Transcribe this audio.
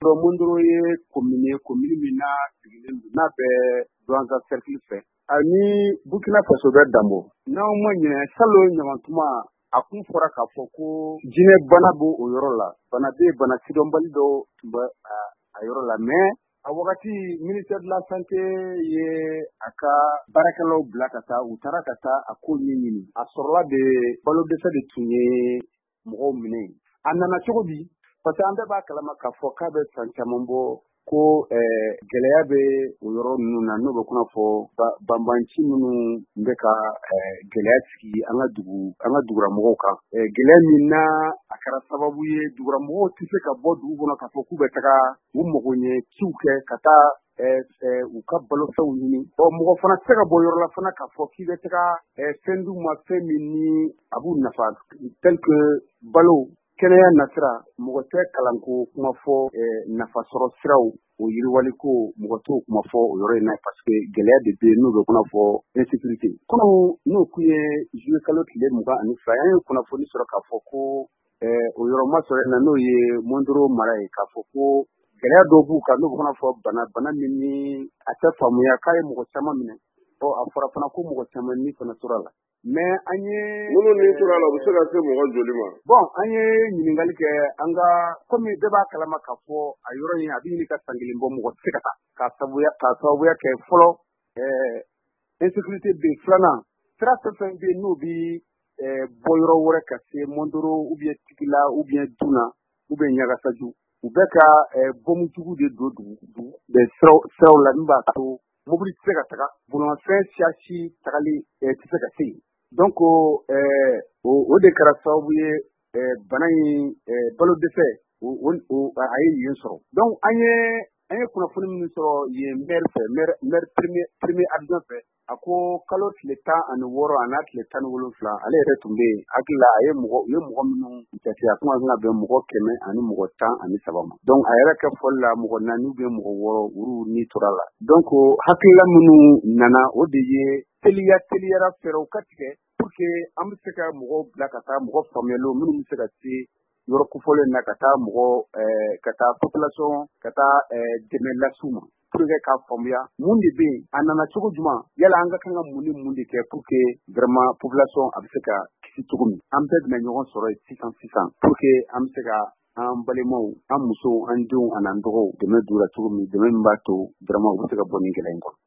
sɔrɔ Mondoro ye commune min n'a sigilen don n'a bɛ Douentza cercle fɛ ani Burkina Faso bɛ Dambo. N'aw ma ɲinɛ salon ɲamantuma a kun fɔra k'a fɔ ko jinɛ bana b'o o yɔrɔ la. Bana bɛ yen, bana sidɔnbali dɔ tun bɛ a yɔrɔ la. Mais a wagati ministère de la santé ye a ka baarakɛlaw bila ka taa, u taara ka taa a ko ɲɛɲini. A sɔrɔla de balo dɛsɛ de tun ye mɔgɔw minɛ. A nana cogo di? Parce que an bɛɛ b'a kalama k'a fɔ k'a bɛ san caman bɔ ko gɛlɛya bɛ o yɔrɔ ninnu na n'o bɛ kuna fɔ banbanci minnu bɛ ka gɛlɛya sigi an ka duguramɔgɔw kan. Gɛlɛya min na a kɛra sababu ye duguramɔgɔw tɛ se ka bɔ dugu kɔnɔ k'a fɔ k'u bɛ taga u magoɲɛ ciw kɛ ka taa u ka balofɛnw ɲini. Mɔgɔ fana tɛ se ka bɔ yɔrɔ la fana k'a fɔ k'i bɛ taga fɛn d'u ma fɛn min ni a b'u nafa tel que balo. Kɛnɛya nasira mɔgɔ tɛ kalanko kuma fɔ nafasɔrɔ siraw o yiriwali ko mɔgɔ t'o kuma fɔ o yɔrɔ in na parce que gɛlɛya de bɛ yen n'o bɛ kuna fɔ insécurité. Kɔmi n'o kun ye juillet kalo tile 22 an ye kunnafoni sɔrɔ k'a fɔ ko o yɔrɔ masɔrɔ na n'o ye Mondoro mara ye k'a fɔ ko gɛlɛya dɔw b'u kan n'o bɛ kuna fɔ bana min ni a tɛ faamuya k'a ye mɔgɔ caman minɛ. A fɔra fana ko mɔgɔ caman ni fana tora la. Mais an ye minnu ni tora la u bɛ se ka se mɔgɔ joli ma? Bon, an ye ɲininkali kɛ an ka comme bɛɛ b'a kalama k'a fɔ a yɔrɔ in a bɛ ɲini ka san kelen bɔ mɔgɔ tɛ se ka taa k'a sababuya kɛ fɔlɔ insécurité bɛ yen. Filanan sira fɛn fɛn bɛ yen n'o bɛ bɔ yɔrɔ wɛrɛ ka se Mondoro ou bien Tigila ou bien Duna ou bien Ɲagasaju u bɛ ka bɔmujugu de don siraw la min b'a to mobili tɛ se ka taga bolimafɛn siyasi tagali tɛ se ka se yen. Donc o de kɛra sababu ye bana in balo dɛsɛ a ye yen sɔrɔ. Donc an ye kunnafoni minnu sɔrɔ yen maire fɛ maire premier adjoint fɛ a ko kalo tile 16 a n'a tile 17 ale yɛrɛ tun bɛ yen hakili la u ye mɔgɔ minnu jate a kuma kan ka bɛn mɔgɔ 100 ani mɔgɔ 13 ma. Donc a yɛrɛ kɛ fɔli la mɔgɔ 4 ou bien mɔgɔ 6 olu ni tora la. Donc hakilila minnu nana o de ye teliyara fɛɛrɛw ka tigɛ pour que an bɛ se ka mɔgɔw bila ka taa mɔgɔ faamuyaliw minnu bɛ se ka se yɔrɔ kofɔlen na ka taa population ka taa dɛmɛ las'u ma pour que k'a faamuya mun de bɛ yen a nana cogo jumɛn yala an ka kan ka mun ni mun de kɛ pour que vraiment population a bɛ se ka kisi cogo min an bɛɛ bɛna ɲɔgɔn sɔrɔ sisan pour que an bɛ se ka an balimaw an musow an denw ani an dɔgɔw dɛmɛ dura cogo min dɛmɛ min b'a to vraiment u bɛ se ka bɔ nin gɛlɛya in kɔnɔ.